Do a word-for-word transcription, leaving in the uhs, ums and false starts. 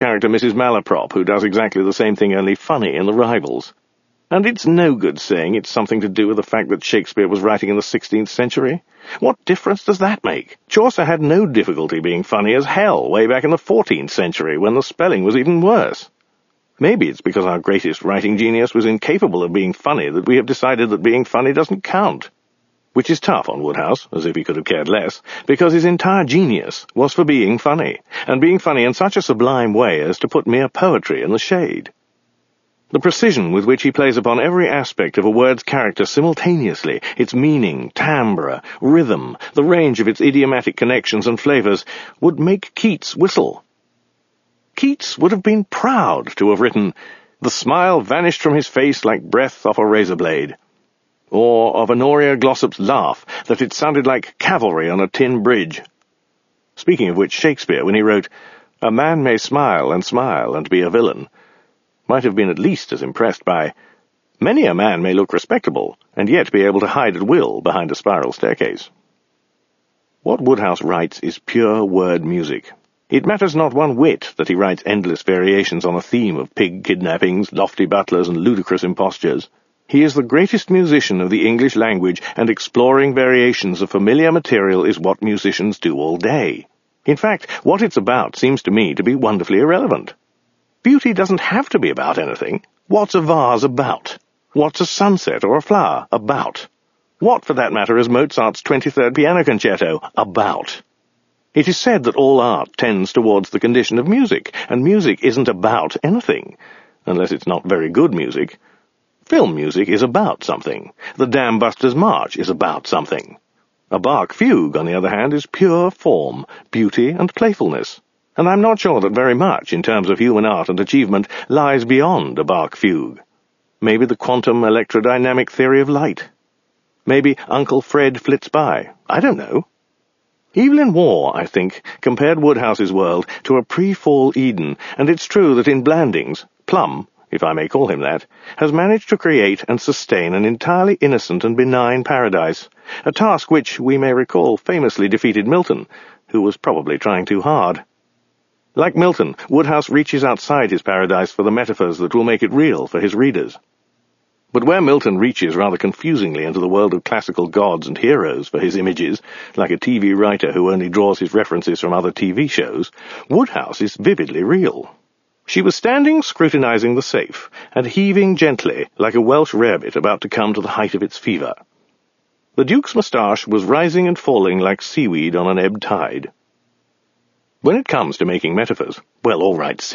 character Missus Malaprop, who does exactly the same thing, only funny, in The Rivals. And it's no good saying it's something to do with the fact that Shakespeare was writing in the sixteenth century. What difference does that make? Chaucer had no difficulty being funny as hell way back in the fourteenth century, when the spelling was even worse. Maybe it's because our greatest writing genius was incapable of being funny that we have decided that being funny doesn't count. Which is tough on Woodhouse, as if he could have cared less, because his entire genius was for being funny, and being funny in such a sublime way as to put mere poetry in the shade. The precision with which he plays upon every aspect of a word's character simultaneously, its meaning, timbre, rhythm, the range of its idiomatic connections and flavors, would make Keats whistle. Keats would have been proud to have written, "The smile vanished from his face like breath off a razor blade," or of Honoria Glossop's laugh, that it sounded like cavalry on a tin bridge. Speaking of which, Shakespeare, when he wrote, "A man may smile and smile and be a villain," might have been at least as impressed by, "Many a man may look respectable, and yet be able to hide at will behind a spiral staircase." What Woodhouse writes is pure word music. It matters not one whit that he writes endless variations on a theme of pig kidnappings, lofty butlers, and ludicrous impostures. He is the greatest musician of the English language, and exploring variations of familiar material is what musicians do all day. In fact, what it's about seems to me to be wonderfully irrelevant. Beauty doesn't have to be about anything. What's a vase about? What's a sunset or a flower about? What, for that matter, is Mozart's twenty-third piano concerto about? It is said that all art tends towards the condition of music, and music isn't about anything, unless it's not very good music. Film music is about something. The Dam Busters March is about something. A Bach fugue, on the other hand, is pure form, beauty, and playfulness. And I'm not sure that very much, in terms of human art and achievement, lies beyond a Bach fugue. Maybe the quantum electrodynamic theory of light. Maybe Uncle Fred flits by. I don't know. Evelyn Waugh, I think, compared Woodhouse's world to a pre-fall Eden, and it's true that in Blandings, Plum, if I may call him that, has managed to create and sustain an entirely innocent and benign paradise, a task which, we may recall, famously defeated Milton, who was probably trying too hard. Like Milton, Woodhouse reaches outside his paradise for the metaphors that will make it real for his readers. But where Milton reaches rather confusingly into the world of classical gods and heroes for his images, like a T V writer who only draws his references from other T V shows, Woodhouse is vividly real. She was standing scrutinizing the safe, and heaving gently like a Welsh rarebit about to come to the height of its fever. The Duke's moustache was rising and falling like seaweed on an ebb tide. When it comes to making metaphors, well, all right,